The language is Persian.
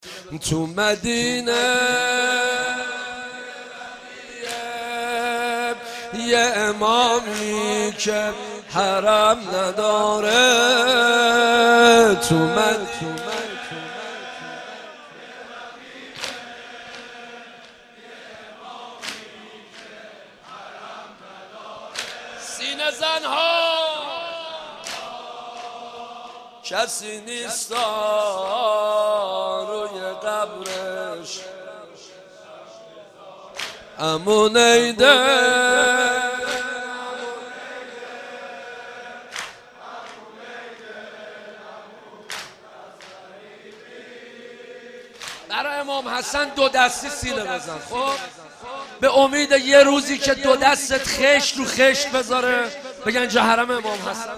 تو مدینه یه امامی که حرم نداره، تو مدینه سینه زنها کسی نیست روی قبرش، عمو نیده برای امام حسن 2 دستی سینه بزن. خب به امید یه روزی که 2 دستت خشت رو خشت بذاره بگن جهرم امام حسن.